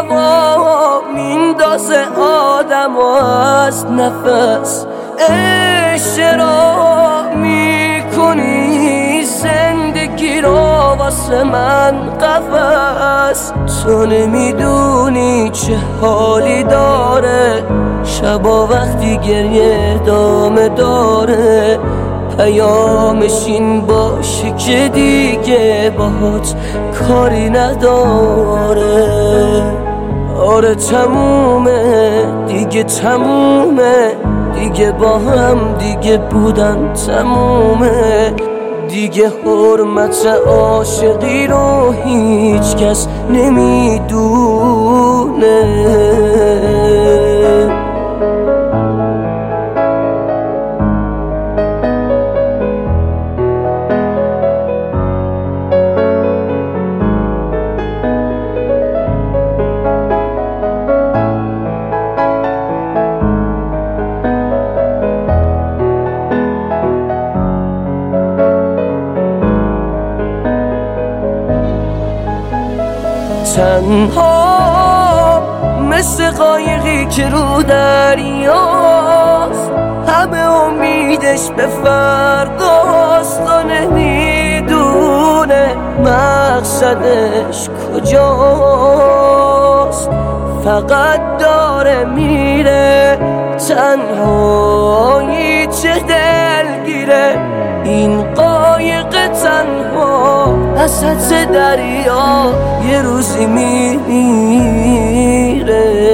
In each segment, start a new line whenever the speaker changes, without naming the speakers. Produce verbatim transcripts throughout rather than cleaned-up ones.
هوا میندازه آدم از نفس. اشترا میکنی زندگی رو واسه من قفس. تو نمیدونی چه حالی داره شبا وقتی گریه دامه داره. پیامش این باشه که دیگه باهات کاری نداره. آره تمومه دیگه، تمومه دیگه، با هم دیگه بودن تمومه دیگه. حرمت عاشقی رو هیچ کس نمیدونه. تنها مثل قایقی که رو دریاست، همه امیدش به فرداست و نمیدونه مقصدش کجاست. فقط داره میره تنهایی چه دلگیره این قایق تنها وسط دریا یه روزی میمیره.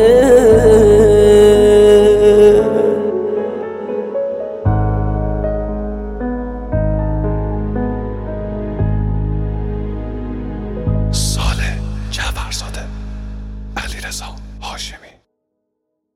ساله جعفرزاده، علیرضا.